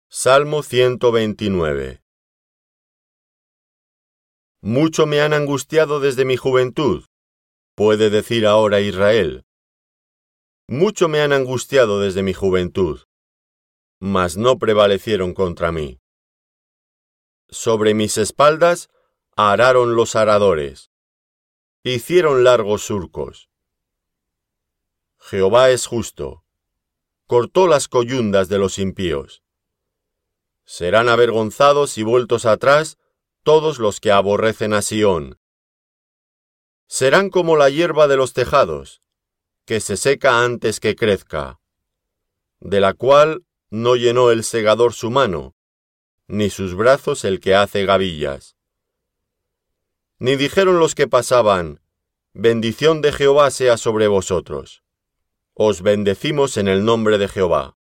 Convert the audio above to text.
Salmo 129. Mucho me han angustiado desde mi juventud, puede decir ahora Israel. Mucho me han angustiado desde mi juventud, mas no prevalecieron contra mí. Sobre mis espaldas araron los aradores, hicieron largos surcos. Jehová es justo, cortó las coyundas de los impíos. Serán avergonzados y vueltos atrás todos los que aborrecen a Sión. Serán como la hierba de los tejados, que se seca antes que crezca, de la cual no llenó el segador su mano, ni sus brazos el que hace gavillas. Ni dijeron los que pasaban, bendición de Jehová sea sobre vosotros. Os bendecimos en el nombre de Jehová.